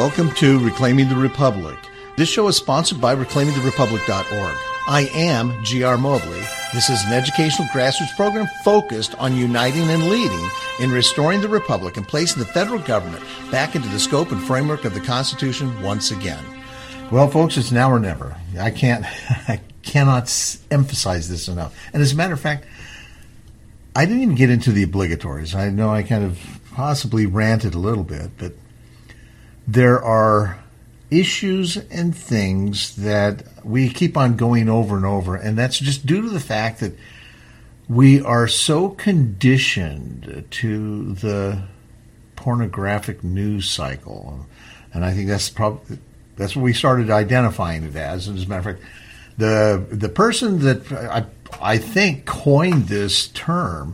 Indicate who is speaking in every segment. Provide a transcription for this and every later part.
Speaker 1: Welcome to Reclaiming the Republic. This show is sponsored by reclaimingtherepublic.org. I am G.R. Mobley. This is an educational grassroots program focused on uniting and leading in restoring the Republic and placing the federal government back into the scope and framework of the Constitution once again. Well, folks, it's now or never. I cannot emphasize this enough. And as a matter of fact, I didn't even get into the obligatories. I know I kind of possibly ranted a little bit, but there are issues and things that we keep on going over and over, and that's just due to the fact that we are so conditioned to the pornographic news cycle. And I think that's what we started identifying it as. And as a matter of fact, the person that I think coined this term,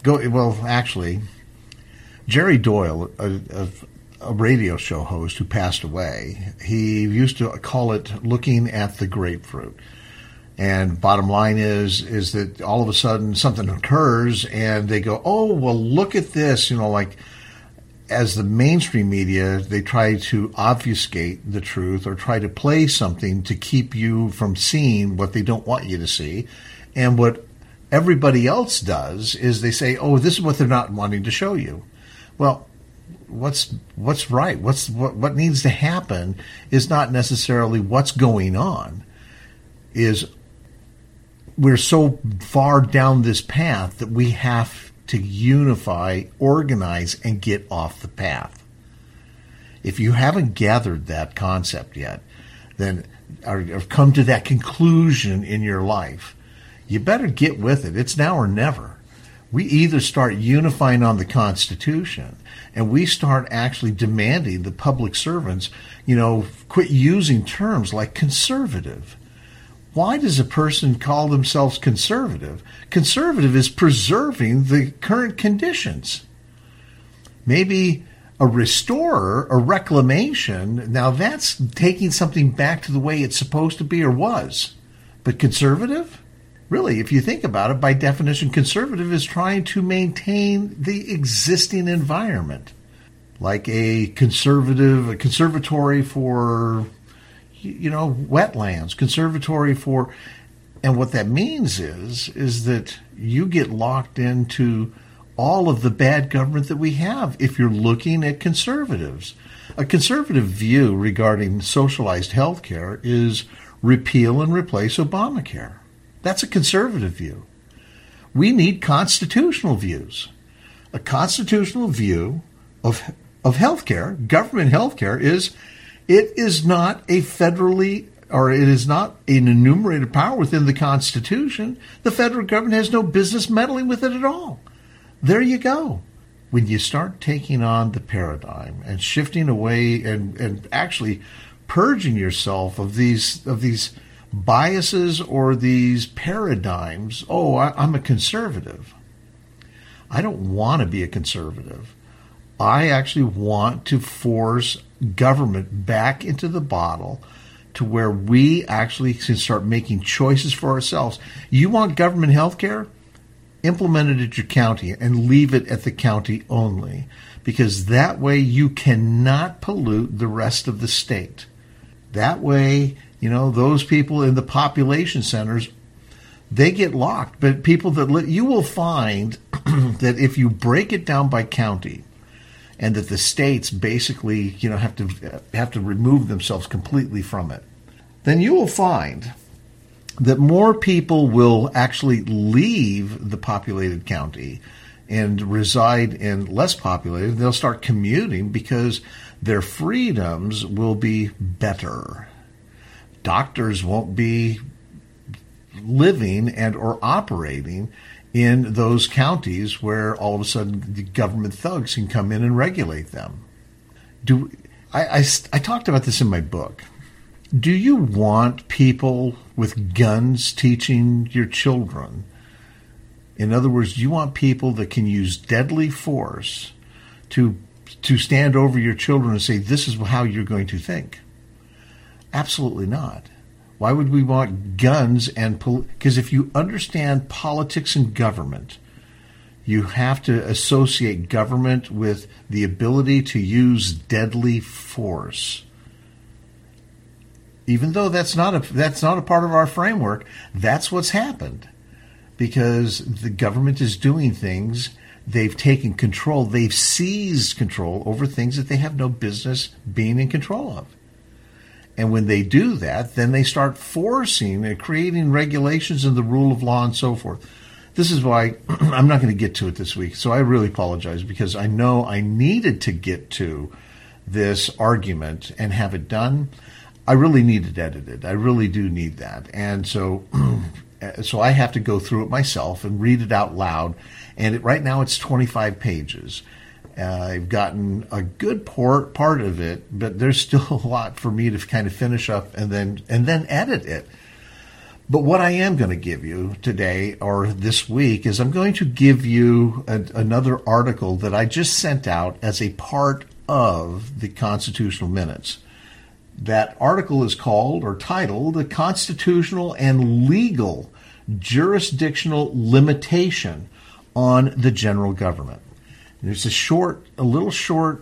Speaker 1: Jerry Doyle, a radio show host who passed away, he used to call it looking at the grapefruit. And bottom line is that all of a sudden something occurs and they go, oh, well, look at this. Like as the mainstream media, they try to obfuscate the truth or try to play something to keep you from seeing what they don't want you to see. And what everybody else does is they say, oh, this is what they're not wanting to show you. Well, what's right? What needs to happen is not necessarily what's going on. Is we're so far down this path that we have to unify, organize, and get off the path. If you haven't gathered that concept yet, then or come to that conclusion in your life, you better get with it. It's now or never. We either start unifying on the Constitution and we start actually demanding the public servants, quit using terms like conservative. Why does a person call themselves conservative? Conservative is preserving the current conditions. Maybe a restorer, a reclamation, now that's taking something back to the way it's supposed to be or was. But conservative? Really, if you think about it, by definition, conservative is trying to maintain the existing environment. Like a conservatory for, wetlands, conservatory for, and what that means is that you get locked into all of the bad government that we have if you're looking at conservatives. A conservative view regarding socialized health care is repeal and replace Obamacare. That's a conservative view. We need constitutional views. A constitutional view of healthcare, government healthcare, it is not a federally, or it is not an enumerated power within the Constitution. The federal government has no business meddling with it at all. There you go. When you start taking on the paradigm and shifting away and actually purging yourself of these biases or these paradigms, I'm a conservative. I don't want to be a conservative. I actually want to force government back into the bottle to where we actually can start making choices for ourselves. You want government health care? Implement it at your county and leave it at the county only, because that way you cannot pollute the rest of the state. That way, those people in the population centers, they get locked. But people you will find that if you break it down by county, and that the states basically, have to remove themselves completely from it, then you will find that more people will actually leave the populated county and reside in less populated. They'll start commuting because their freedoms will be better. Doctors won't be living and or operating in those counties where all of a sudden the government thugs can come in and regulate them. I talked about this in my book. Do you want people with guns teaching your children? In other words, do you want people that can use deadly force to stand over your children and say, this is how you're going to think? Absolutely not. Why would we want guns? Because if you understand politics and government, You have to associate government with the ability to use deadly force. Even though that's not a part of our framework, that's what's happened. Because the government is doing things, they've taken control, they've seized control over things that they have no business being in control of. And when they do that, then they start forcing and creating regulations and the rule of law and so forth. This is why I'm not going to get to it this week. So I really apologize, because I know I needed to get to this argument and have it done. I really need it edited. I really do need that. And so I have to go through it myself and read it out loud. And right now it's 25 pages. I've gotten a good part of it, but there's still a lot for me to kind of finish up and then edit it. But what I am going to give you today or this week is I'm going to give you another article that I just sent out as a part of the Constitutional Minutes. That article is called or titled "The Constitutional and Legal Jurisdictional Limitation on the General Government." There's a little short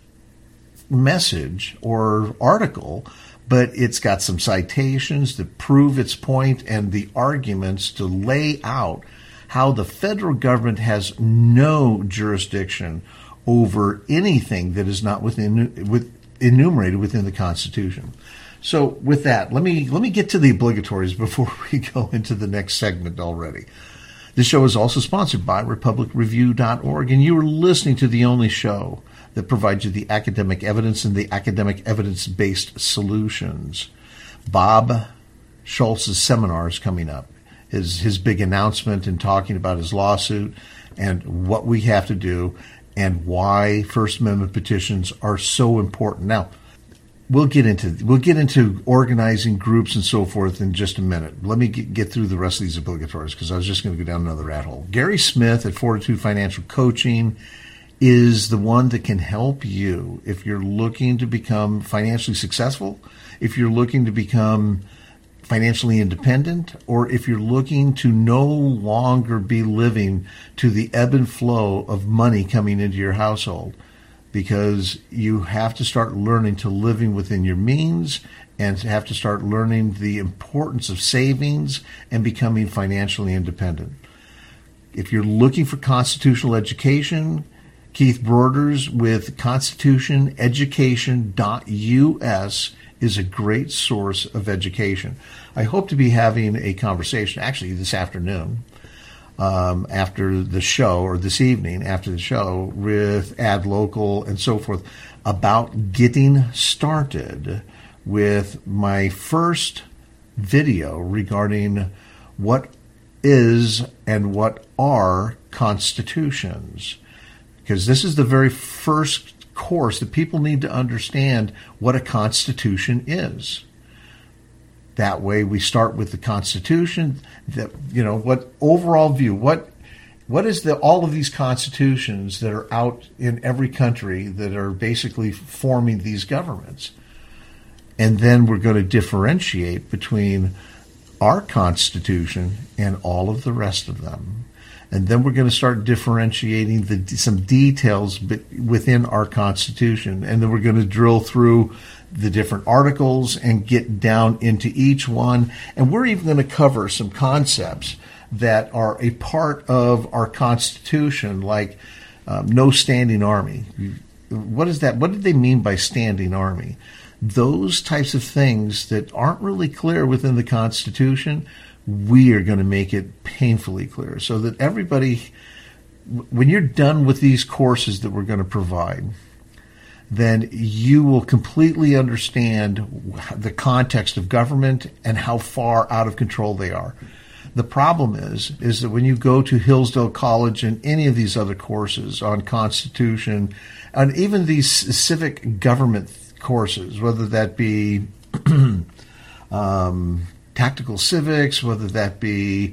Speaker 1: message or article, but it's got some citations to prove its point and the arguments to lay out how the federal government has no jurisdiction over anything that is not enumerated within the Constitution. So with that, let me get to the obligatories before we go into the next segment already. This show is also sponsored by RepublicReview.org, and you are listening to the only show that provides you the academic evidence and the academic evidence-based solutions. Bob Schultz's seminar is coming up. His big announcement and talking about his lawsuit and what we have to do and why First Amendment petitions are so important. Now, we'll get into organizing groups and so forth in just a minute. Let me get through the rest of these obligatories, because I was just going to go down another rat hole. Gary Smith at Fortitude Financial Coaching is the one that can help you if you're looking to become financially successful, if you're looking to become financially independent, or if you're looking to no longer be living to the ebb and flow of money coming into your household. Because you have to start learning to living within your means and have to start learning the importance of savings and becoming financially independent. If you're looking for constitutional education, Keith Broders with constitutioneducation.us is a great source of education. I hope to be having a conversation, actually this afternoon, after the show, or this evening after the show, with Ad Local and so forth, about getting started with my first video regarding what is and what are constitutions. Because this is the very first course that people need to understand what a constitution is. That way we start with the Constitution, what overall view, what is all of these constitutions that are out in every country that are basically forming these governments. And then we're going to differentiate between our Constitution and all of the rest of them. And then we're going to start differentiating some details within our Constitution. And then we're going to drill through the different articles and get down into each one. And we're even going to cover some concepts that are a part of our Constitution, like no standing army. What is that? What did they mean by standing army? Those types of things that aren't really clear within the Constitution, we are going to make it painfully clear so that everybody, when you're done with these courses that we're going to provide, then you will completely understand the context of government and how far out of control they are. The problem is that when you go to Hillsdale College and any of these other courses on Constitution, and even these civic government courses, whether that be tactical civics, whether that be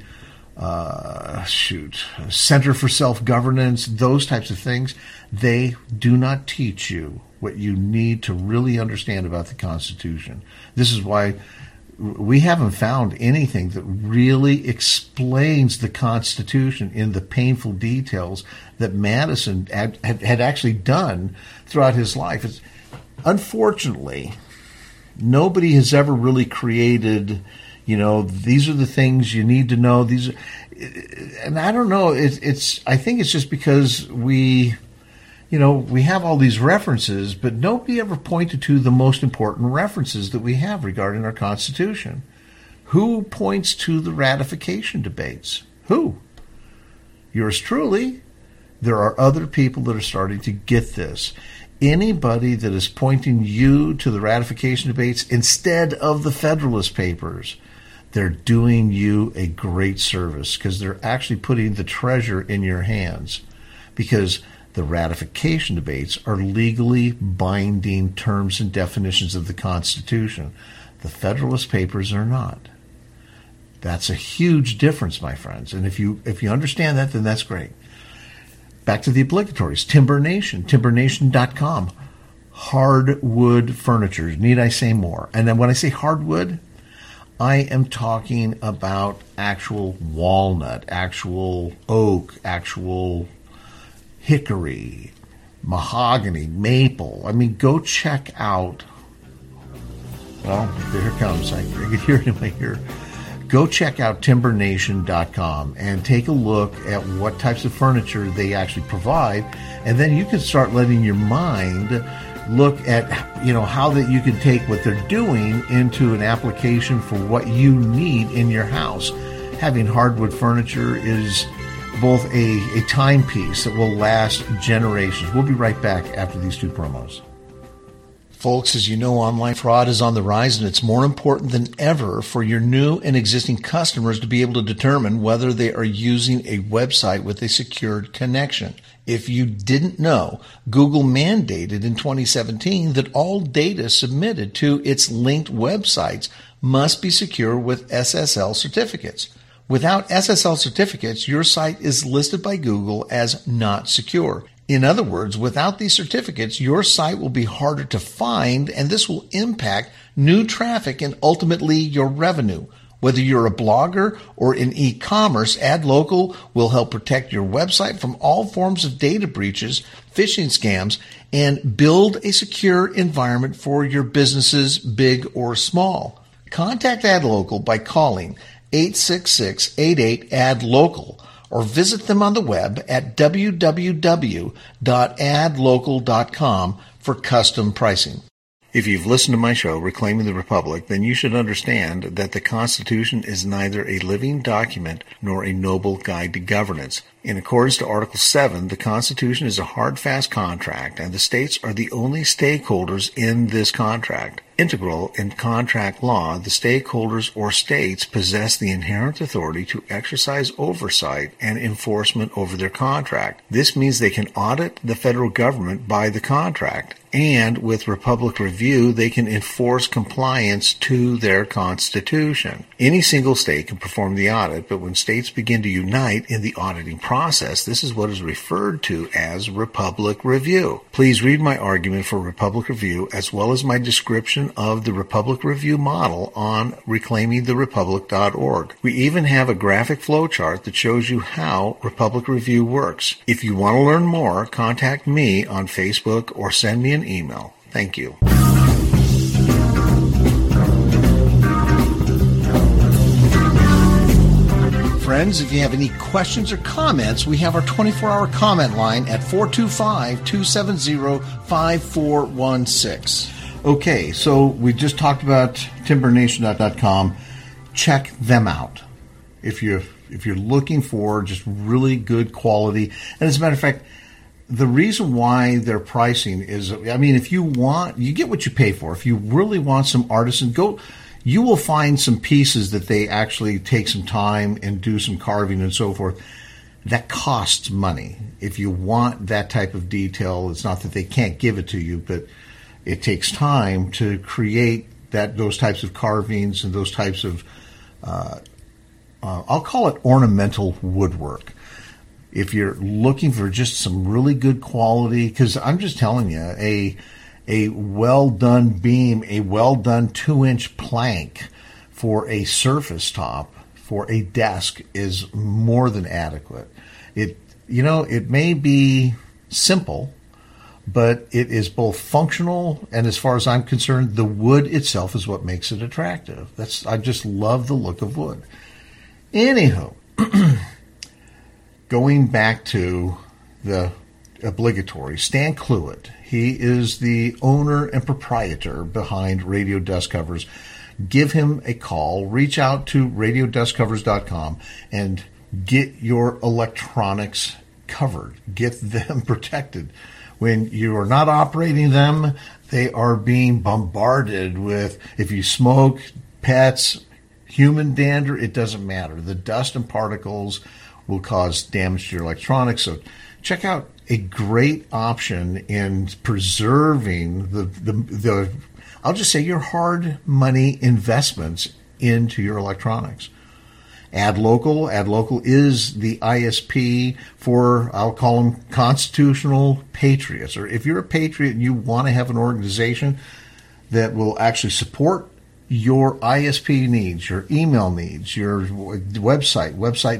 Speaker 1: Center for Self-Governance, those types of things, they do not teach you what you need to really understand about the Constitution. This is why we haven't found anything that really explains the Constitution in the painful details that Madison had actually done throughout his life. Unfortunately, nobody has ever really created, these are the things you need to know. And I don't know. I think it's just because we have all these references, but nobody ever pointed to the most important references that we have regarding our Constitution. Who points to the ratification debates? Who? Yours truly. There are other people that are starting to get this. Anybody that is pointing you to the ratification debates instead of the Federalist Papers, they're doing you a great service, because they're actually putting the treasure in your hands, because the ratification debates are legally binding terms and definitions of the Constitution. The Federalist Papers are not. That's a huge difference, my friends. And if you understand that, then that's great. Back to the obligatories. Timber Nation, timbernation.com. Hardwood furniture. Need I say more? And then when I say hardwood, I am talking about actual walnut, actual oak, actual hickory, mahogany, maple. I mean, go check out. Well, here it comes. I can hear it in my ear. Go check out timbernation.com and take a look at what types of furniture they actually provide, and then you can start letting your mind look at how that you can take what they're doing into an application for what you need in your house. Having hardwood furniture is both a timepiece that will last generations. We'll be right back after these two promos. Folks, as you know, online fraud is on the rise, and it's more important than ever for your new and existing customers to be able to determine whether they are using a website with a secured connection. If you didn't know, Google mandated in 2017 that all data submitted to its linked websites must be secure with SSL certificates. Without SSL certificates, your site is listed by Google as not secure. In other words, without these certificates, your site will be harder to find, and this will impact new traffic and ultimately your revenue. Whether you're a blogger or in e-commerce, AdLocal will help protect your website from all forms of data breaches, phishing scams, and build a secure environment for your businesses, big or small. Contact AdLocal by calling 866-88-ADLOCAL or visit them on the web at www.adlocal.com for custom pricing. If you've listened to my show, Reclaiming the Republic, then you should understand that the Constitution is neither a living document nor a noble guide to governance. In accordance to Article 7, the Constitution is a hard, fast contract, and the states are the only stakeholders in this contract. Integral in contract law, the stakeholders or states possess the inherent authority to exercise oversight and enforcement over their contract. This means they can audit the federal government by the contract, and with Republic Review, they can enforce compliance to their Constitution. Any single state can perform the audit, but when states begin to unite in the auditing process, this is what is referred to as Republic Review. Please read my argument for Republic Review as well as my description of the Republic Review model on reclaimingtherepublic.org. We even have a graphic flowchart that shows you how Republic Review works. If you want to learn more, contact me on Facebook or send me an email. Thank you. Friends, if you have any questions or comments, we have our 24-hour comment line at 425-270-5416. Okay, so we just talked about timbernation.com. Check them out if you're looking for just really good quality. And as a matter of fact, the reason why their pricing is, if you want, you get what you pay for. If you really want some artisan, you will find some pieces that they actually take some time and do some carving and so forth. That costs money. If you want that type of detail, it's not that they can't give it to you, but it takes time to create those types of carvings and those types of, I'll call it ornamental woodwork. If you're looking for just some really good quality, because I'm just telling you, a well-done beam, a well-done 2-inch plank for a surface top for a desk is more than adequate. It may be simple, but it is both functional, and as far as I'm concerned, the wood itself is what makes it attractive. I just love the look of wood. Anywho, going back to the obligatory, Stan Cluett. He is the owner and proprietor behind Radio Dust Covers. Give him a call. Reach out to radiodustcovers.com and get your electronics covered. Get them protected. When you are not operating them, they are being bombarded with, if you smoke, pets, human dander, it doesn't matter. The dust and particles will cause damage to your electronics. So check out a great option in preserving the I'll just say your hard money investments into your electronics. AdLocal. AdLocal is the ISP for, I'll call them, constitutional patriots. Or if you're a patriot and you want to have an organization that will actually support your ISP needs, your email needs, your website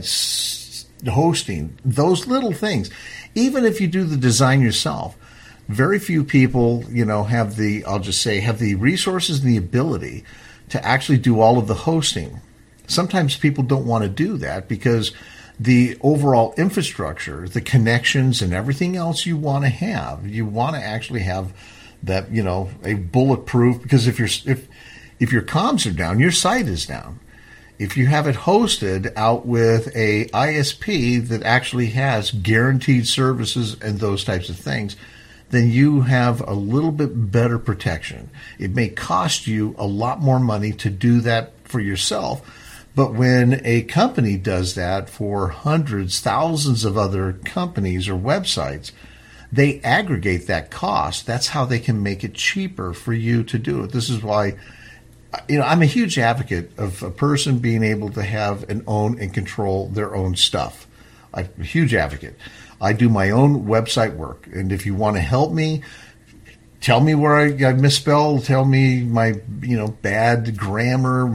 Speaker 1: hosting, those little things. Even if you do the design yourself, very few people, have the resources and the ability to actually do all of the hosting. Sometimes people don't want to do that because the overall infrastructure, the connections and everything else you want to actually have that, a bulletproof, because if your comms are down, your site is down. If you have it hosted out with a ISP that actually has guaranteed services and those types of things, then you have a little bit better protection. It may cost you a lot more money to do that for yourself, but when a company does that for hundreds, thousands of other companies or websites, they aggregate that cost. That's how they can make it cheaper for you to do it. This is why I'm a huge advocate of a person being able to have and own and control their own stuff. I'm a huge advocate. I do my own website work, and if you want to help me, tell me where I misspell, tell me my bad grammar,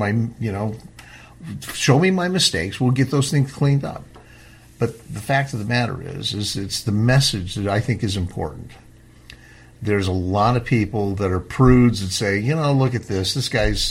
Speaker 1: show me my mistakes. We'll get those things cleaned up. But the fact of the matter is it's the message that I think is important. There's a lot of people that are prudes that say, look at this. This guy's,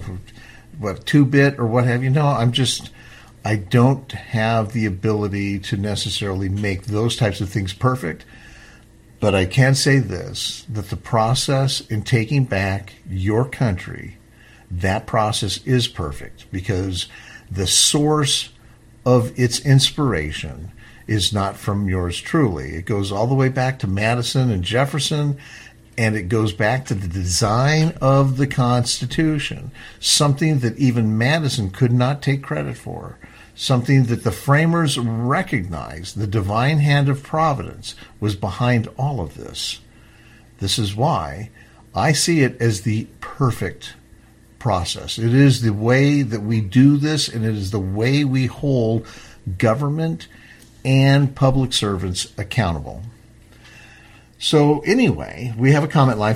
Speaker 1: 2-bit or what have you. No, I don't have the ability to necessarily make those types of things perfect. But I can say this, that the process in taking back your country, that process is perfect because the source of its inspiration is not from yours truly. It goes all the way back to Madison and Jefferson, and it goes back to the design of the Constitution, something that even Madison could not take credit for, something that the framers recognized. The divine hand of providence was behind all of this. This is why I see it as the perfect process. It is the way that we do this, and it is the way we hold government and public servants accountable. So anyway, we have a comment line,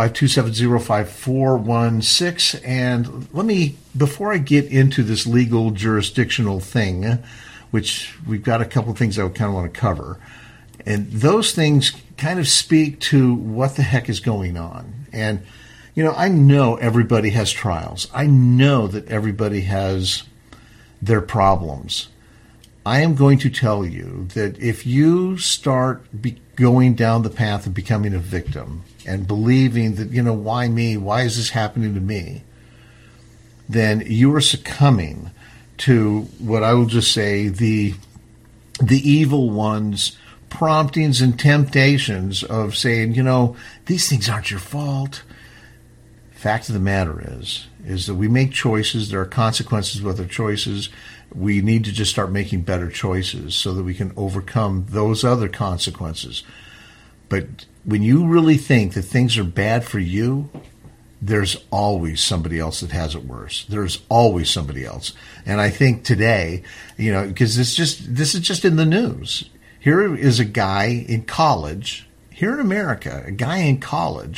Speaker 1: 425-270-5416. And before I get into this legal jurisdictional thing, which we've got a couple of things I kind of want to cover, and those things kind of speak to what the heck is going on. And, I know everybody has trials. I know that everybody has their problems. I am going to tell you that if you start going down the path of becoming a victim and believing that, why me? Why is this happening to me? Then you are succumbing to what I will just say the evil one's promptings and temptations of saying, these things aren't your fault. Fact of the matter is that we make choices. There are consequences with our choices. We need to just start making better choices so that we can overcome those other consequences. But when you really think that things are bad for you, there's always somebody else that has it worse. There's always somebody else. And I think today, because this is just in the news. Here is a guy in college, here in America, a guy in college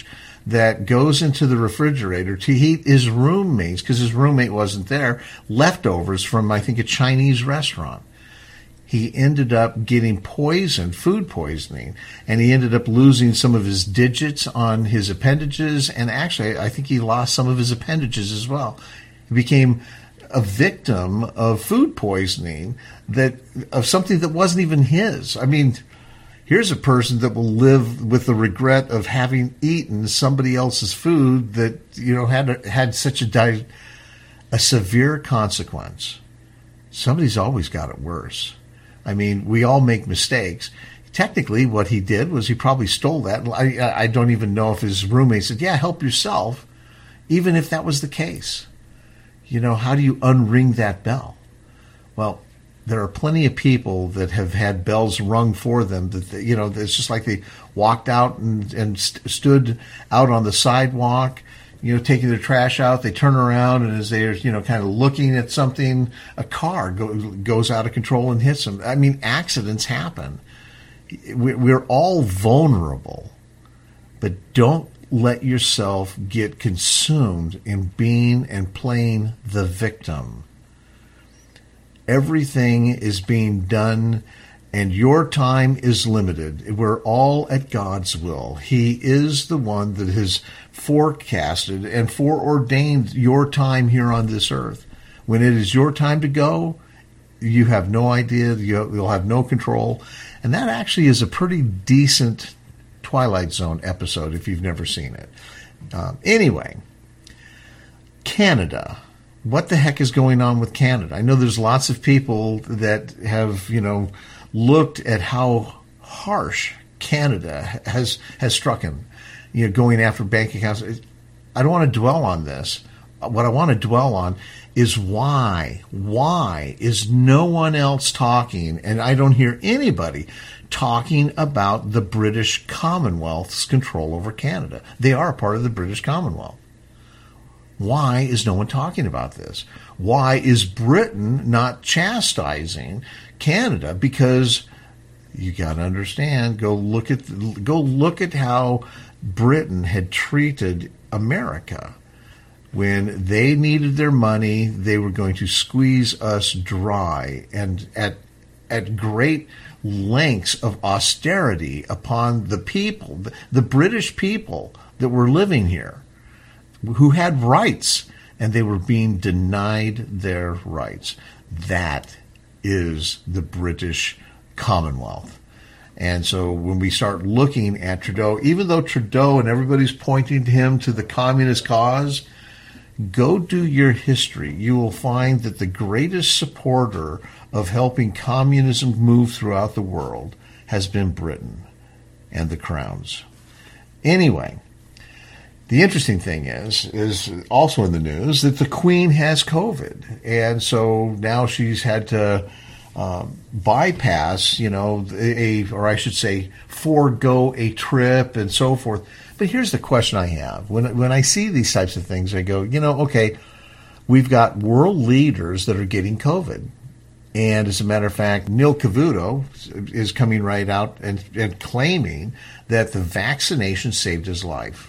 Speaker 1: that goes into the refrigerator to heat his roommates, because his roommate wasn't there, leftovers from, I think, a Chinese restaurant. He ended up getting poisoned, food poisoning, and he ended up losing some of his digits on his appendages, and actually, I think he lost some of his appendages as well. He became a victim of food poisoning, of something that wasn't even his. I mean, here's a person that will live with the regret of having eaten somebody else's food that, had such a severe consequence. Somebody's always got it worse. I mean, we all make mistakes. Technically, what he did was he probably stole that. I don't even know if his roommate said, yeah, help yourself, even if that was the case. How do you unring that bell? Well, there are plenty of people that have had bells rung for them that, it's just like they walked out and stood out on the sidewalk, taking their trash out. They turn around, and as they're, kind of looking at something, a car goes out of control and hits them. I mean, accidents happen. We're all vulnerable, but don't let yourself get consumed in being and playing the victim. Everything is being done, and your time is limited. We're all at God's will. He is the one that has forecasted and foreordained your time here on this earth. When it is your time to go, you have no idea. You'll have no control. And that actually is a pretty decent Twilight Zone episode if you've never seen it. Anyway, Canada. What the heck is going on with Canada? I know there's lots of people that have, looked at how harsh Canada has struck him, going after bank accounts. I don't want to dwell on this. What I want to dwell on is why is no one else talking, and I don't hear anybody talking about the British Commonwealth's control over Canada. They are a part of the British Commonwealth. Why is no one talking about this? Why is Britain not chastising Canada? Because you got to understand. Go look at how Britain had treated America. When they needed their money, they were going to squeeze us dry, and at great lengths of austerity upon the people, the British people that were living here, who had rights, and they were being denied their rights. That is the British Commonwealth. And so when we start looking at Trudeau, even though Trudeau and everybody's pointing to him to the communist cause, go do your history. You will find that the greatest supporter of helping communism move throughout the world has been Britain and the crowns. Anyway, the interesting thing is also in the news that the Queen has COVID, and so now she's had to bypass, or I should say, forego a trip and so forth. But here's the question I have. When I see these types of things, I go, okay, we've got world leaders that are getting COVID. And as a matter of fact, Neil Cavuto is coming right out and claiming that the vaccination saved his life.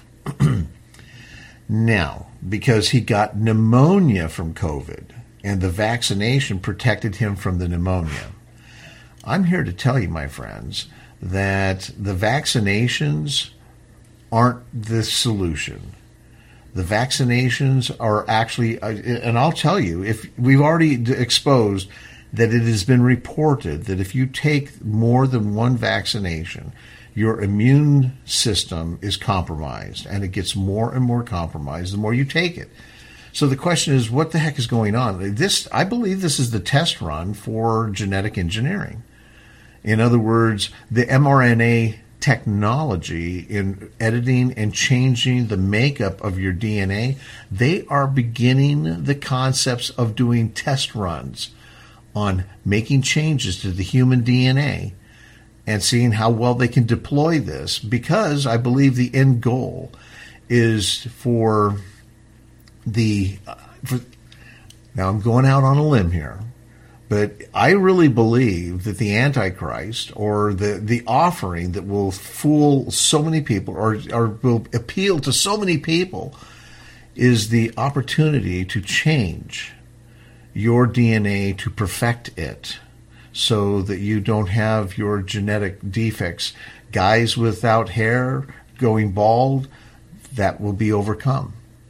Speaker 1: Now, because he got pneumonia from COVID, and the vaccination protected him from the pneumonia. I'm here to tell you, my friends, that the vaccinations aren't the solution. The vaccinations are actually, and I'll tell you, if we've already exposed that it has been reported that if you take more than one vaccination, your immune system is compromised, and it gets more and more compromised the more you take it. So the question is, what the heck is going on? I believe this is the test run for genetic engineering. In other words, the mRNA technology in editing and changing the makeup of your DNA, they are beginning the concepts of doing test runs on making changes to the human DNA and seeing how well they can deploy this, because I believe the end goal is now I'm going out on a limb here, But I really believe that the Antichrist, or the offering that will fool so many people, or will appeal to so many people, is the opportunity to change your DNA, to perfect it, so that you don't have your genetic defects. Guys without hair going bald, that will be overcome.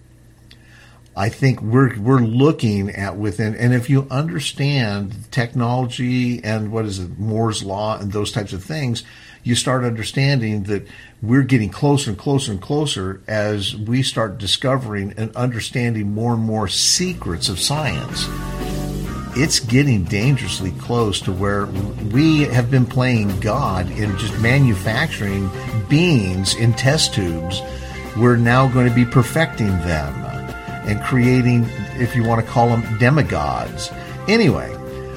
Speaker 1: I think we're looking at within, and if you understand technology and Moore's Law and those types of things, you start understanding that we're getting closer and closer and closer as we start discovering and understanding more and more secrets of science. It's getting dangerously close to where we have been playing God in just manufacturing beings in test tubes. We're now going to be perfecting them and creating, if you want to call them, demigods. Anyway,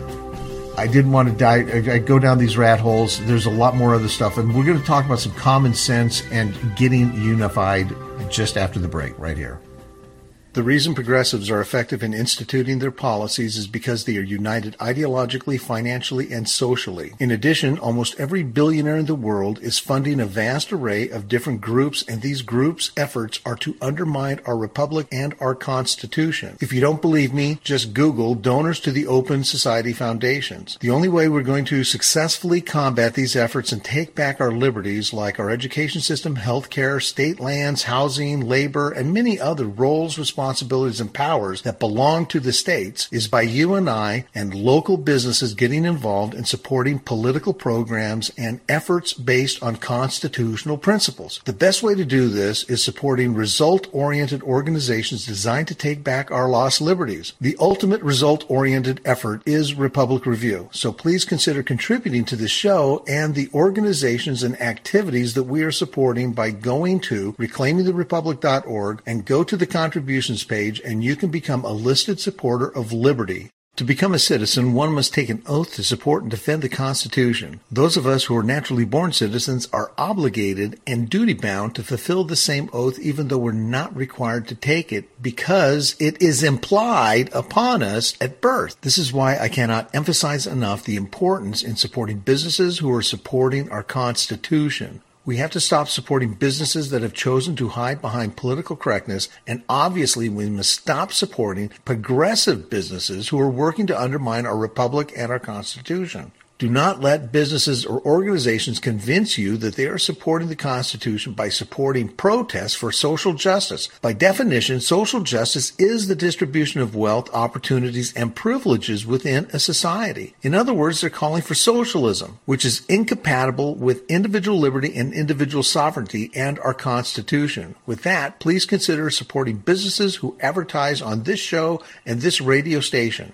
Speaker 1: I didn't want to I go down these rat holes. There's a lot more other stuff, and we're going to talk about some common sense and getting unified just after the break right here. The reason progressives are effective in instituting their policies is because they are united ideologically, financially, and socially. In addition, almost every billionaire in the world is funding a vast array of different groups, and these groups' efforts are to undermine our republic and our Constitution. If you don't believe me, just Google donors to the Open Society Foundations. The only way we're going to successfully combat these efforts and take back our liberties, like our education system, healthcare, state lands, housing, labor, and many other roles, responsibilities, and powers that belong to the states, is by you and I and local businesses getting involved in supporting political programs and efforts based on constitutional principles. The best way to do this is supporting result-oriented organizations designed to take back our lost liberties. The ultimate result-oriented effort is Republic Review, so please consider contributing to this show and the organizations and activities that we are supporting by going to reclaimingtherepublic.org and go to the contributions page, and you can become a listed supporter of liberty. To become a citizen, one must take an oath to support and defend the Constitution. Those of us who are naturally born citizens are obligated and duty-bound to fulfill the same oath, even though we're not required to take it, because it is implied upon us at birth. This is why I cannot emphasize enough the importance in supporting businesses who are supporting our Constitution. We have to stop supporting businesses that have chosen to hide behind political correctness, and obviously we must stop supporting progressive businesses who are working to undermine our republic and our Constitution. Do not let businesses or organizations convince you that they are supporting the Constitution by supporting protests for social justice. By definition, social justice is the distribution of wealth, opportunities, and privileges within a society. In other words, they're calling for socialism, which is incompatible with individual liberty and individual sovereignty and our Constitution. With that, please consider supporting businesses who advertise on this show and this radio station.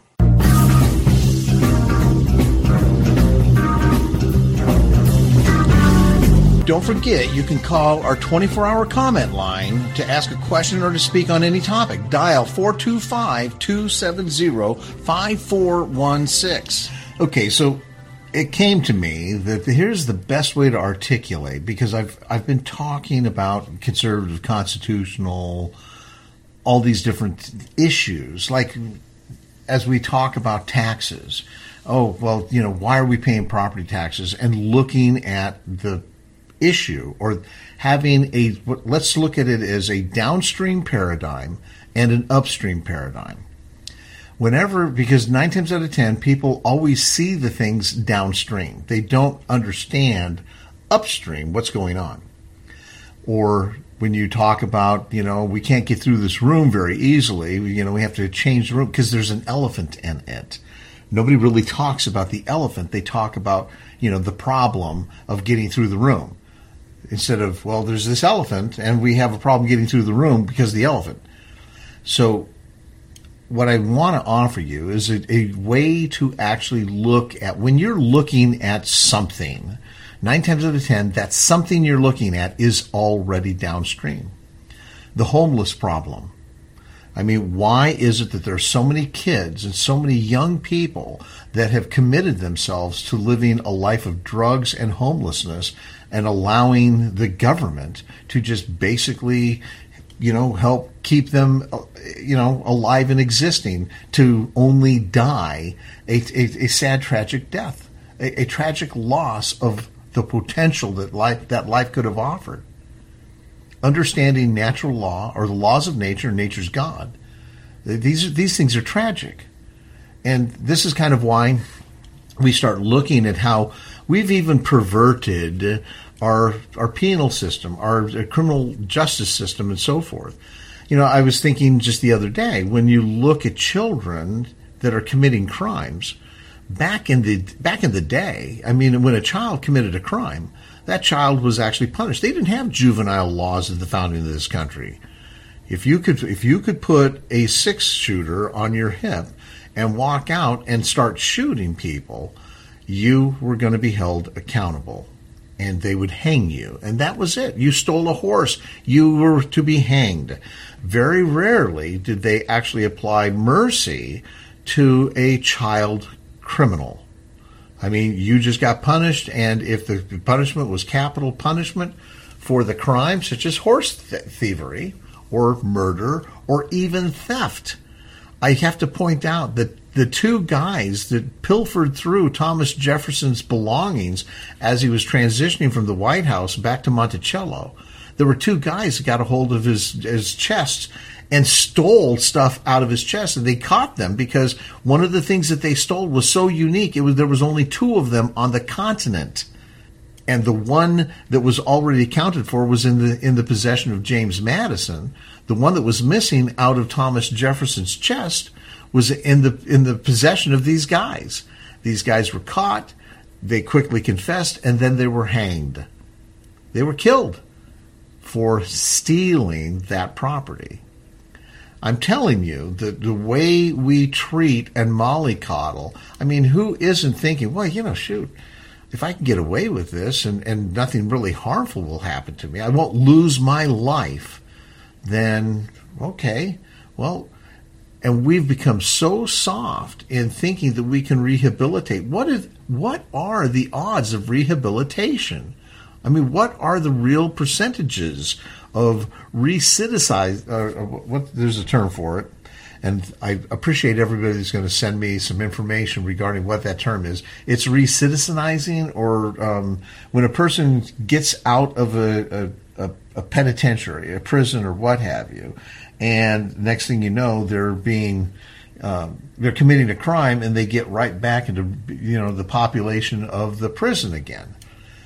Speaker 1: Don't forget, you can call our 24-hour comment line to ask a question or to speak on any topic. Dial 425-270-5416. Okay, so it came to me that here's the best way to articulate, because I've been talking about conservative, constitutional, all these different issues, like as we talk about taxes. Oh, well, why are we paying property taxes? And looking at the issue, or having let's look at it as a downstream paradigm and an upstream paradigm. Because 9 times out of 10, people always see the things downstream. They don't understand upstream what's going on. Or when you talk about, we can't get through this room very easily, we have to change the room because there's an elephant in it. Nobody really talks about the elephant. They talk about, the problem of getting through the room. Instead of, well, there's this elephant and we have a problem getting through the room because of the elephant. So what I want to offer you is a way to actually look at, when you're looking at something, 9 times out of 10, that something you're looking at is already downstream. The homeless problem. I mean, why is it that there are so many kids and so many young people that have committed themselves to living a life of drugs and homelessness and allowing the government to just basically, help keep them, alive and existing, to only die a sad, tragic death, a tragic loss of the potential that life could have offered. Understanding natural law, or the laws of nature, nature's God, these things are tragic. And this is kind of why we start looking at how we've even perverted our penal system, our criminal justice system, and so forth. I was thinking just the other day, when you look at children that are committing crimes, back in the day, when a child committed a crime, that child was actually punished. They didn't have juvenile laws at the founding of this country. If you could put a 6-shooter on your hip and walk out and start shooting people, you were going to be held accountable, and they would hang you. And that was it. You stole a horse, you were to be hanged. Very rarely did they actually apply mercy to a child criminal. You just got punished, and if the punishment was capital punishment for the crime, such as horse thievery or murder or even theft. I have to point out that the 2 guys that pilfered through Thomas Jefferson's belongings as he was transitioning from the White House back to Monticello, there were 2 guys that got a hold of his chest and stole stuff out of his chest, and they caught them because one of the things that they stole was so unique. There was only 2 of them on the continent, and the one that was already accounted for was in the possession of James Madison. The one that was missing out of Thomas Jefferson's chest was in the possession of these guys. These guys were caught, they quickly confessed, and then they were hanged. They were killed for stealing that property. I'm telling you that the way we treat and mollycoddle, who isn't thinking, well, shoot, if I can get away with this and nothing really harmful will happen to me, I won't lose my life, then okay, well, and we've become so soft in thinking that we can rehabilitate. What are the odds of rehabilitation? What are the real percentages of recidicize? There's a term for it, and I appreciate everybody who's going to send me some information regarding what that term is. It's recidicinizing, or when a person gets out of a penitentiary, a prison, or what have you, and next thing you know, they're committing a crime, and they get right back into the population of the prison again.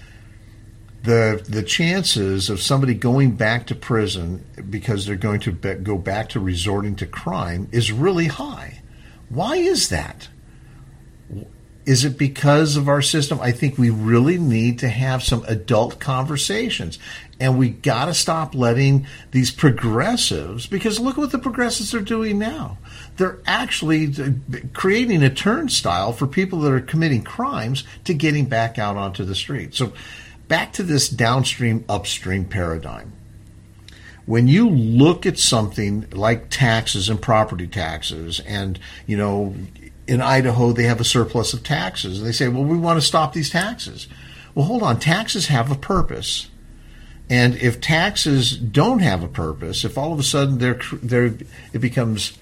Speaker 1: The chances of somebody going back to prison because they're going to go back to resorting to crime is really high. Why is that? Is it because of our system? I think we really need to have some adult conversations. And we got to stop letting these progressives, because look what the progressives are doing now. They're actually creating a turnstile for people that are committing crimes to getting back out onto the street. So back to this downstream, upstream paradigm. When you look at something like taxes and property taxes, and, in Idaho they have a surplus of taxes, and they say, well, we want to stop these taxes. Well, hold on, taxes have a purpose. And if taxes don't have a purpose, if all of a sudden it becomes,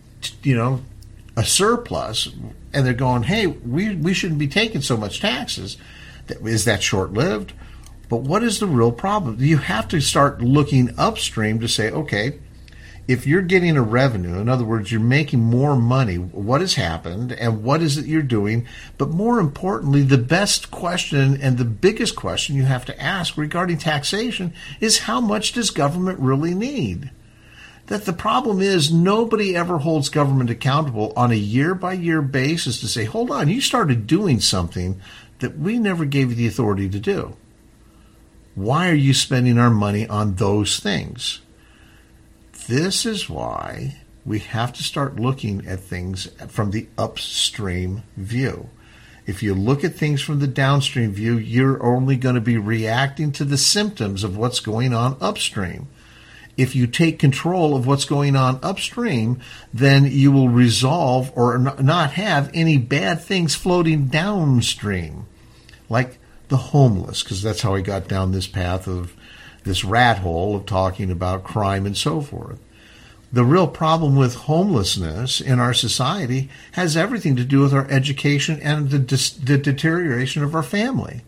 Speaker 1: a surplus, and they're going, hey, we shouldn't be taking so much taxes, is that short-lived? But what is the real problem? You have to start looking upstream to say, okay, if you're getting a revenue, in other words, you're making more money, what has happened and what is it you're doing? But more importantly, the best question and the biggest question you have to ask regarding taxation is, how much does government really need? That the problem is, nobody ever holds government accountable on a year-by-year basis to say, hold on, you started doing something that we never gave you the authority to do. Why are you spending our money on those things? This is why we have to start looking at things from the upstream view. If you look at things from the downstream view, you're only going to be reacting to the symptoms of what's going on upstream. If you take control of what's going on upstream, then you will resolve or not have any bad things floating downstream, like the homeless, because that's how I got down this path of this rat hole of talking about crime and so forth. The real problem with homelessness in our society has everything to do with our education and the deterioration of our family.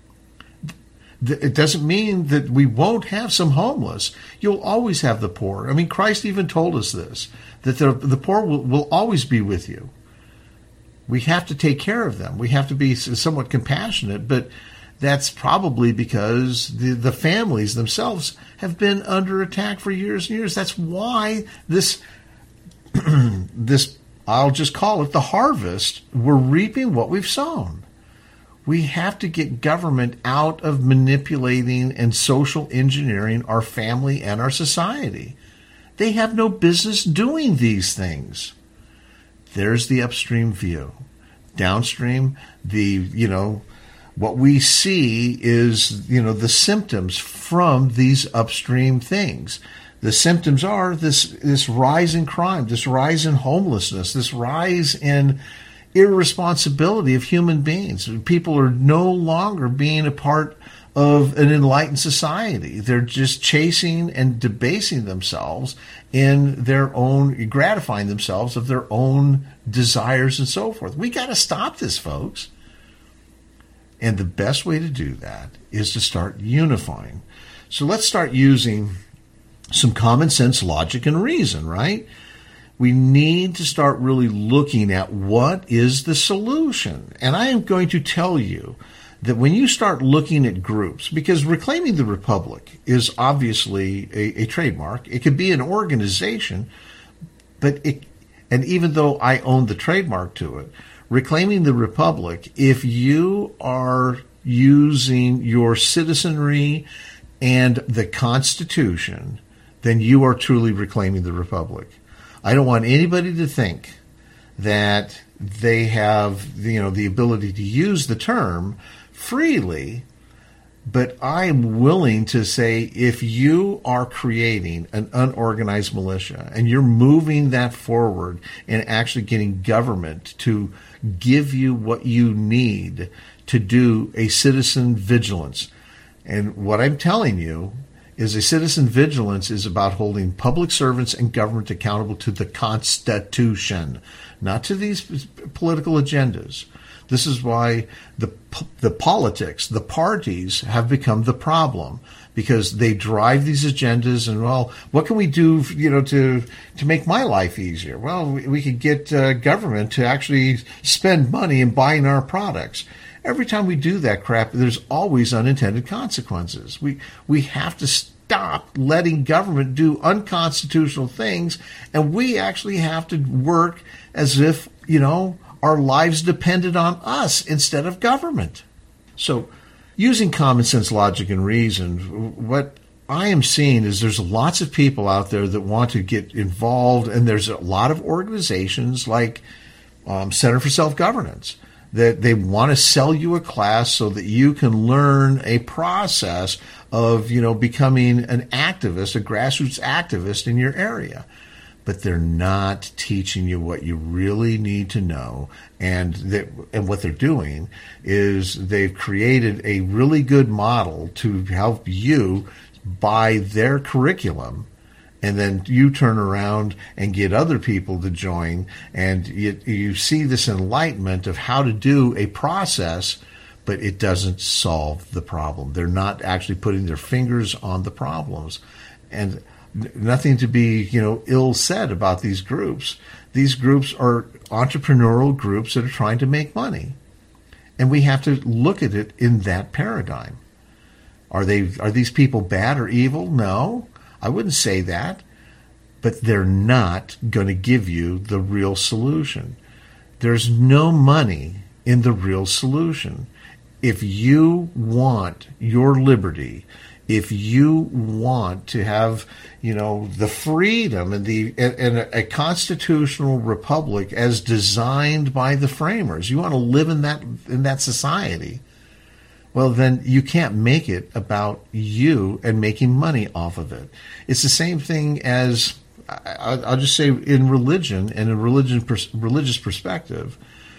Speaker 1: It doesn't mean that we won't have some homeless. You'll always have the poor. I mean, Christ even told us this, that the poor will always be with you. We have to take care of them. We have to be somewhat compassionate, but that's probably because the families themselves have been under attack for years and years. That's why this, I'll just call it the harvest, we're reaping what we've sown. We have to get government out of manipulating and social engineering our family and our society. They have no business doing these things. There's the upstream view. Downstream, what we see is, the symptoms from these upstream things. The symptoms are this rise in crime, this rise in homelessness, this rise in irresponsibility of human beings. People are no longer being a part of an enlightened society. They're just chasing and debasing themselves in their own, gratifying themselves of their own desires and so forth. We got to stop this, folks. And the best way to do that is to start unifying. So let's start using some common sense logic and reason, right? We need to start really looking at what is the solution. And I am going to tell you that when you start looking at groups, because Reclaiming the Republic is obviously a trademark, it could be an organization, and even though I own the trademark to it, Reclaiming the Republic, if you are using your citizenry and the Constitution, then you are truly reclaiming the Republic. I don't want anybody to think that they have, the ability to use the term freely, but I am willing to say if you are creating an unorganized militia and you're moving that forward and actually getting government to give you what you need to do a citizen vigilance, and what I'm telling you is a citizen vigilance is about holding public servants and government accountable to the Constitution, not to these political agendas. This is why the politics, the parties have become the problem, because they drive these agendas and, well, what can we do, to make my life easier? Well, we could get government to actually spend money in buying our products. Every time we do that crap, there's always unintended consequences. We have to stop letting government do unconstitutional things, and we actually have to work as if, our lives depended on us instead of government. So, using common sense, logic, and reason, what I am seeing is there's lots of people out there that want to get involved, and there's a lot of organizations like Center for Self-Governance that they want to sell you a class so that you can learn a process of, becoming an activist, a grassroots activist in your area. But they're not teaching you what you really need to know. And what they're doing is they've created a really good model to help you buy their curriculum. And then you turn around and get other people to join. And you see this enlightenment of how to do a process, but it doesn't solve the problem. They're not actually putting their fingers on the problems. And nothing to be, ill said about these groups. These groups are entrepreneurial groups that are trying to make money. And we have to look at it in that paradigm. Are these people bad or evil? No, I wouldn't say that. But they're not going to give you the real solution. There's no money in the real solution. If you want your liberty, if you want to have, the freedom and a constitutional republic as designed by the framers, you want to live in that society, well, then you can't make it about you and making money off of it. It's the same thing as, I'll just say, in religion and a religious perspective.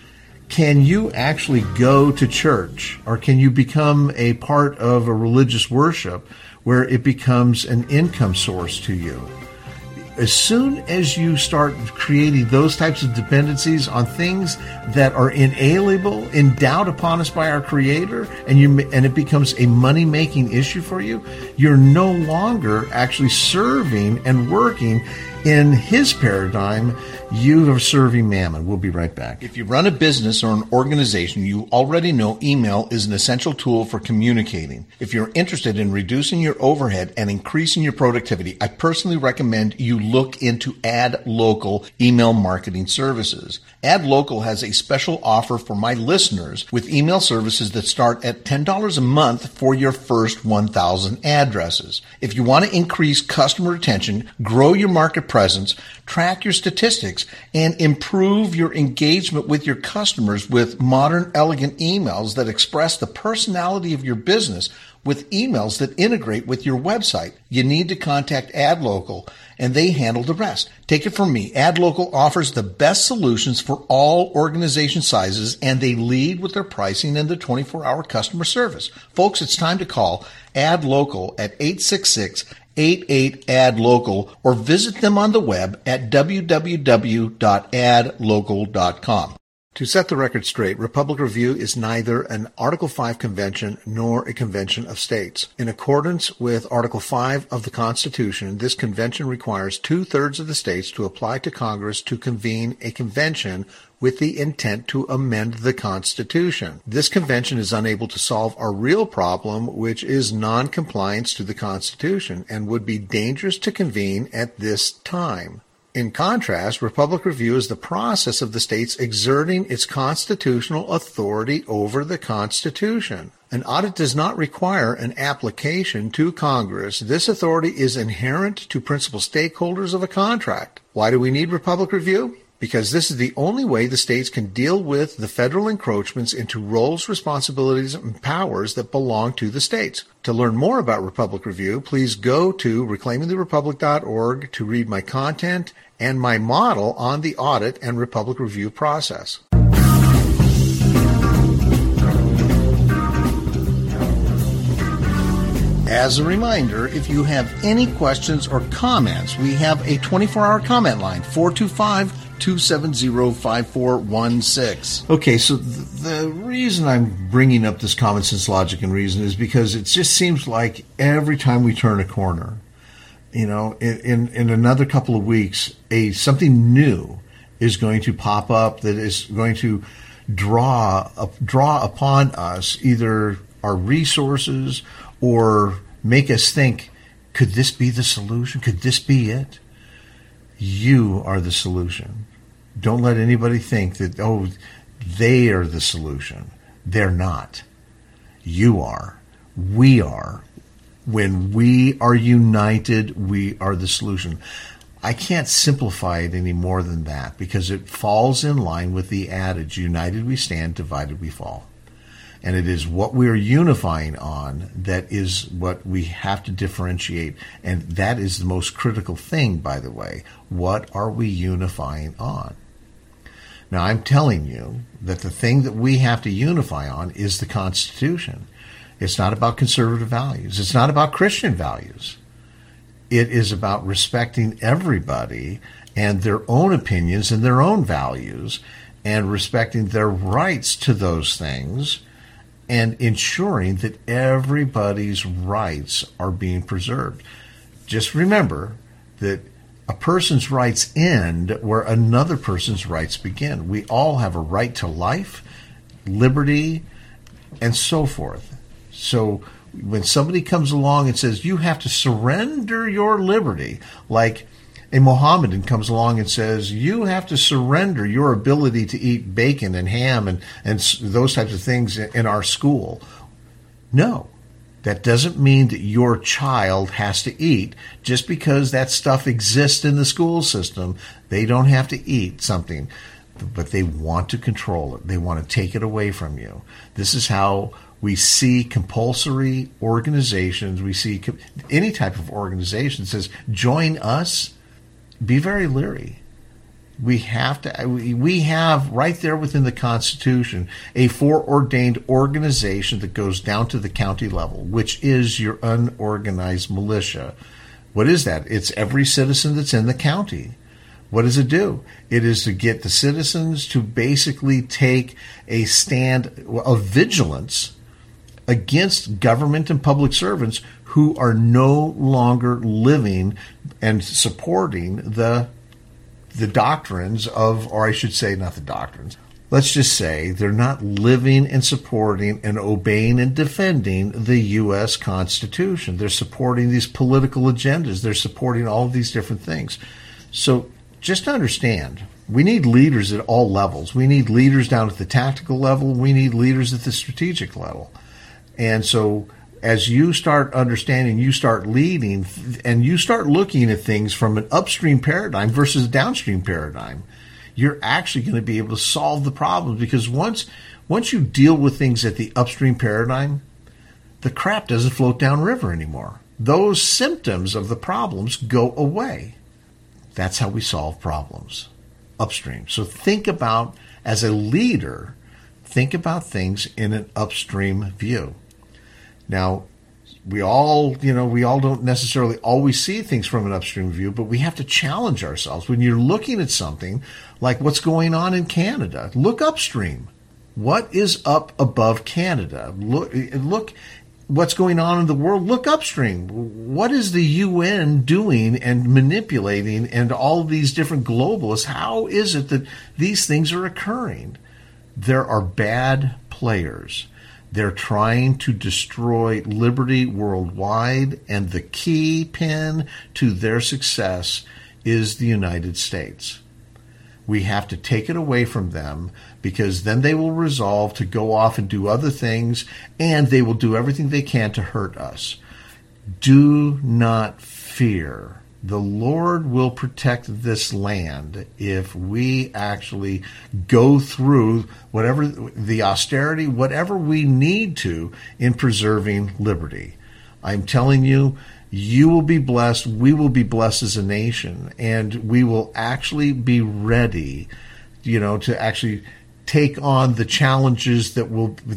Speaker 1: Can you actually go to church, or can you become a part of a religious worship where it becomes an income source to you. As soon as you start creating those types of dependencies on things that are inalienable, endowed upon us by our Creator, and it becomes a money-making issue for you, you're no longer actually serving and working in His paradigm. You are serving mammon. We'll be right back. If you run a business or an organization, you already know email is an essential tool for communicating. If you're interested in reducing your overhead and increasing your productivity, I personally recommend you look into AdLocal email marketing services. AdLocal has a special offer for my listeners with email services that start at $10 a month for your first 1,000 addresses. If you want to increase customer retention, grow your market presence, track your statistics, and improve your engagement with your customers with modern, elegant emails that express the personality of your business with emails that integrate with your website, you need to contact AdLocal, and they handle the rest. Take it from me. AdLocal offers the best solutions for all organization sizes, and they lead with their pricing and their 24-hour customer service. Folks, it's time to call AdLocal at 866-88-ADLOCAL or visit them on the web at www.adlocal.com. To set the record straight, Republic Review is neither an Article 5 convention nor a convention of states. In accordance with Article 5 of the Constitution, this convention requires 2/3 of the states to apply to Congress to convene a convention with the intent to amend the Constitution. This convention is unable to solve our real problem, which is non-compliance to the Constitution, and would be dangerous to convene at this time. In contrast, Republic Review is the process of the states exerting its constitutional authority over the Constitution. An audit does not require an application to Congress. This authority is inherent to principal stakeholders of a contract. Why do we need Republic Review? Because this is the only way the states can deal with the federal encroachments into roles, responsibilities, and powers that belong to the states. To learn more about Republic Review, please go to reclaimingtherepublic.org to read my content and my model on the audit and Republic Review process. As a reminder, if you have any questions or comments, we have a 24-hour comment line, 425-270-5416. Okay, so the reason I'm bringing up this common sense, logic, and reason is because it just seems like every time we turn a corner, you know, in another couple of weeks, something new is going to pop up that is going to draw upon us either our resources or make us think, could this be the solution? Could this be it? You are the solution. Don't let anybody think that, they are the solution. They're not. You are. We are. When we are united, we are the solution. I can't simplify it any more than that because it falls in line with the adage, united we stand, divided we fall. And it is what we are unifying on that is what we have to differentiate. And that is the most critical thing, by the way. What are we unifying on? Now, I'm telling you that the thing that we have to unify on is the Constitution. It's not about conservative values. It's not about Christian values. It is about respecting everybody and their own opinions and their own values and respecting their rights to those things and ensuring that everybody's rights are being preserved. Just remember that a person's rights end where another person's rights begin. We all have a right to life, liberty, and so forth. So when somebody comes along and says, you have to surrender your liberty, like a Mohammedan comes along and says, you have to surrender your ability to eat bacon and ham and those types of things in our school. No, that doesn't mean that your child has to eat. Just because that stuff exists in the school system, they don't have to eat something. But they want to control it. They want to take it away from you. This is how we see compulsory organizations. We see any type of organization says, join us. Be very leery. We have right there within the Constitution a foreordained organization that goes down to the county level, which is your unorganized militia. What is that? It's every citizen that's in the county. What does it do? It is to get the citizens to basically take a stand of vigilance against government and public servants who are no longer living and supporting the doctrines of, or I should say not the doctrines, let's just say they're not living and supporting and obeying and defending the U.S. Constitution. They're supporting these political agendas. They're supporting all of these different things. So just understand, we need leaders at all levels. We need leaders down at the tactical level. We need leaders at the strategic level. And so as you start understanding, you start leading, and you start looking at things from an upstream paradigm versus a downstream paradigm, you're actually going to be able to solve the problems, because once you deal with things at the upstream paradigm, the crap doesn't float downriver anymore. Those symptoms of the problems go away. That's how we solve problems, upstream. So think about, as a leader, think about things in an upstream view. Now, we all don't necessarily always see things from an upstream view, but we have to challenge ourselves. When you're looking at something like what's going on in Canada, look upstream. What is up above Canada? Look what's going on in the world. Look upstream. What is the UN doing and manipulating, and all of these different globalists? How is it that these things are occurring? There are bad players. They're trying to destroy liberty worldwide, and the key pin to their success is the United States. We have to take it away from them, because then they will resolve to go off and do other things, and they will do everything they can to hurt us. Do not fear. The Lord will protect this land if we actually go through whatever the austerity, whatever we need to in preserving liberty. I'm telling you, you will be blessed. We will be blessed as a nation, and we will actually be ready, to actually take on the challenges that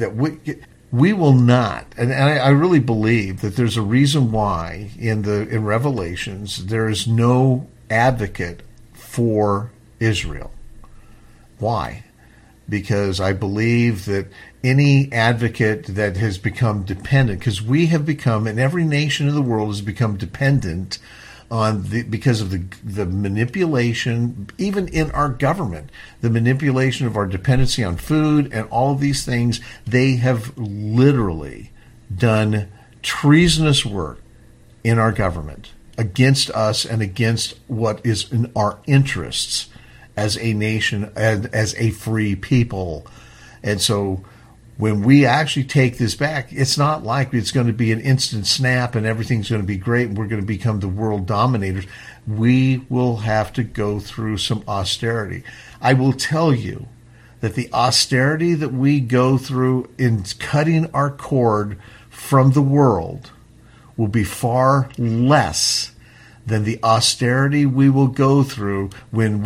Speaker 1: we will not, and I really believe that there's a reason why in Revelations there is no advocate for Israel. Why? Because I believe that any advocate that has become dependent, because we have become, and every nation in the world has become dependent because of the manipulation, even in our government, the manipulation of our dependency on food and all of these things. They have literally done treasonous work in our government against us and against what is in our interests as a nation and as a free people. And so when we actually take this back, it's not like it's going to be an instant snap and everything's going to be great and we're going to become the world dominators. We will have to go through some austerity. I will tell you that the austerity that we go through in cutting our cord from the world will be far less than the austerity we will go through when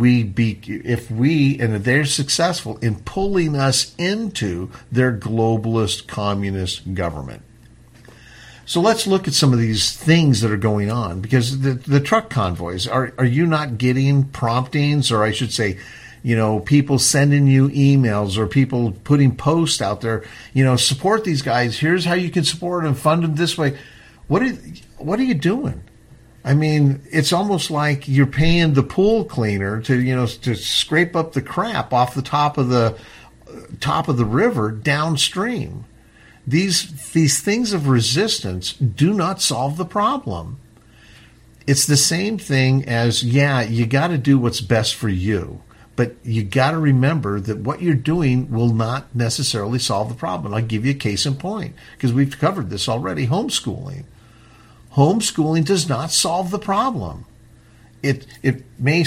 Speaker 1: if they're successful in pulling us into their globalist communist government. So let's look at some of these things that are going on, because the truck convoys, are you not getting promptings, or I should say, people sending you emails or people putting posts out there, support these guys. Here's how you can support them, fund them this way. What are you doing? I mean, it's almost like you're paying the pool cleaner to scrape up the crap off the top of the river downstream. These things of resistance do not solve the problem. It's the same thing as, you got to do what's best for you, but you got to remember that what you're doing will not necessarily solve the problem. I'll give you a case in point, because we've covered this already. Homeschooling. Homeschooling does not solve the problem. It may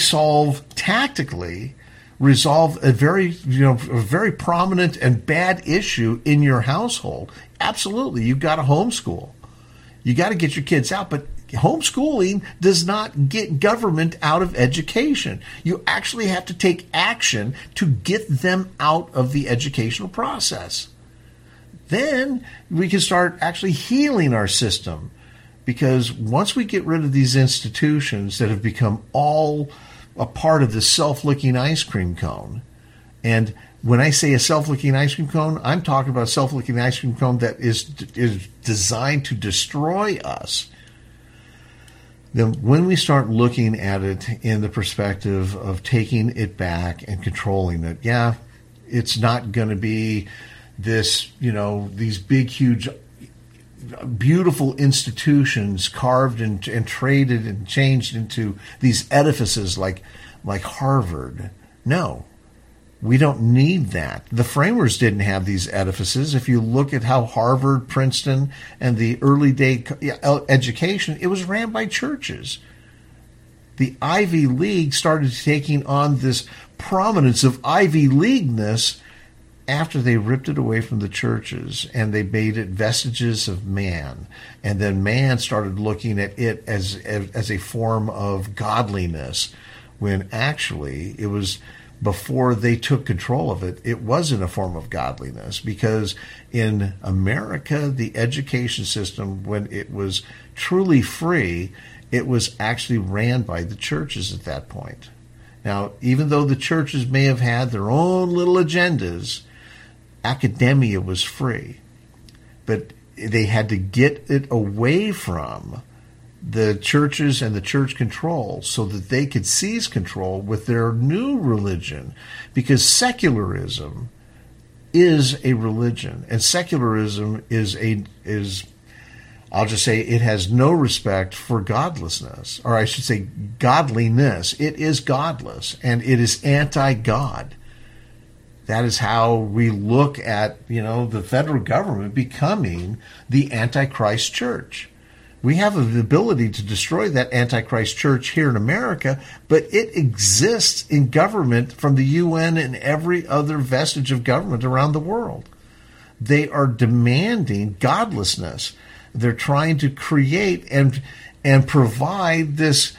Speaker 1: resolve a very prominent and bad issue in your household. Absolutely, you've got to homeschool. You got to get your kids out, but Homeschooling does not get government out of education. You actually have to take action to get them out of the educational process. Then we can start actually healing our system, because once we get rid of these institutions that have become all a part of the self-licking ice cream cone, and when I say a self-licking ice cream cone, I'm talking about a self-licking ice cream cone that is designed to destroy us. Then when we start looking at it in the perspective of taking it back and controlling it, yeah, it's not going to be this, these big, huge, beautiful institutions carved and traded and changed into these edifices like Harvard. No. We don't need that. The framers didn't have these edifices. If you look at how Harvard, Princeton, and the early day education, it was ran by churches. The Ivy League started taking on this prominence of Ivy Leagueness after they ripped it away from the churches and they made it vestiges of man. And then man started looking at it as a form of godliness, when actually it was, before they took control of it, it wasn't a form of godliness. Because in America, the education system, when it was truly free, it was actually ran by the churches at that point. Now, even though the churches may have had their own little agendas, academia was free. But they had to get it away from the churches and the church control so that they could seize control with their new religion, because secularism is a religion, and secularism is I'll just say, it has no respect for godlessness, or I should say godliness. It is godless and it is anti-God. That is how we look at, the federal government becoming the Antichrist church. We have the ability to destroy that Antichrist church here in America, but it exists in government from the UN and every other vestige of government around the world. They are demanding godlessness. They're trying to create and provide this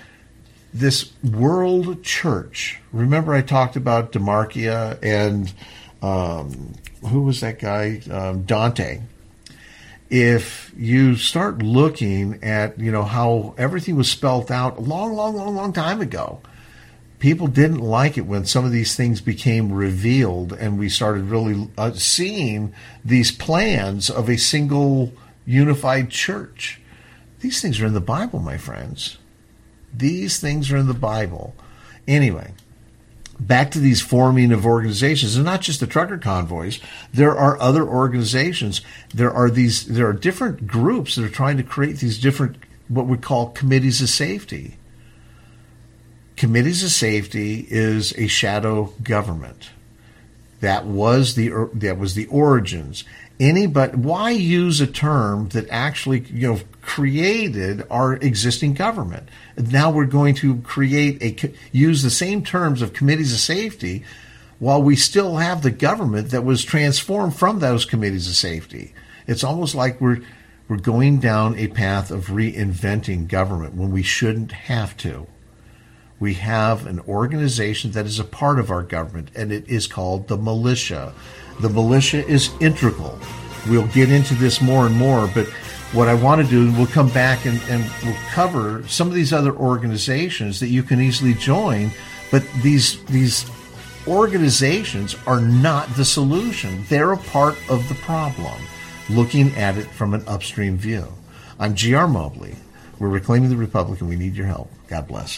Speaker 1: world church. Remember I talked about DeMarchia and who was that guy? Dante. If you start looking at, how everything was spelled out a long time ago, people didn't like it when some of these things became revealed and we started really seeing these plans of a single unified church. These things are in the Bible, my friends. These things are in the Bible. Anyway, back to these forming of organizations, and not just the trucker convoys. There are other organizations. There are different groups that are trying to create these different, what we call committees of safety. Committees of safety is a shadow government. That was the origins. But why use a term that actually created our existing government? Now we're going to use the same terms of committees of safety while we still have the government that was transformed from those committees of safety. It's almost like we're going down a path of reinventing government when we shouldn't have to. We have an organization that is a part of our government, and it is called the militia. The militia is integral. We'll get into this more and more, but what I want to do, we'll come back and we'll cover some of these other organizations that you can easily join, but these organizations are not the solution. They're a part of the problem, looking at it from an upstream view. I'm G.R. Mobley. We're Reclaiming the Republic, and we need your help. God bless.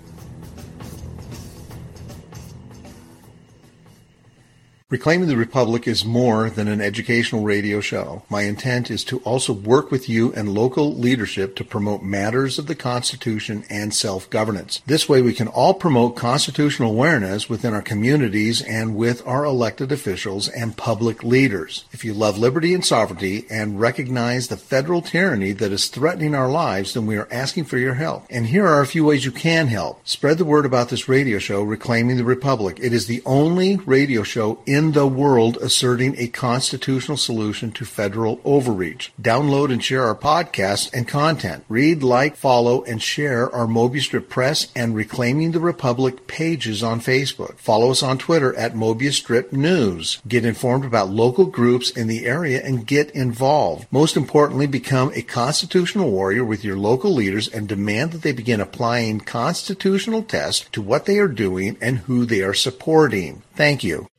Speaker 1: Reclaiming the Republic is more than an educational radio show. My intent is to also work with you and local leadership to promote matters of the Constitution and self-governance. This way we can all promote constitutional awareness within our communities and with our elected officials and public leaders. If you love liberty and sovereignty and recognize the federal tyranny that is threatening our lives, then we are asking for your help. And here are a few ways you can help. Spread the word about this radio show, Reclaiming the Republic. It is the only radio show in in the world asserting a constitutional solution to federal overreach. Download and share our podcast and content. Read, like, follow, and share our Mobius Strip Press and Reclaiming the Republic pages on Facebook. Follow us on Twitter at Mobius Strip News. Get informed about local groups in the area and get involved. Most importantly, become a constitutional warrior with your local leaders and demand that they begin applying constitutional tests to what they are doing and who they are supporting. Thank you.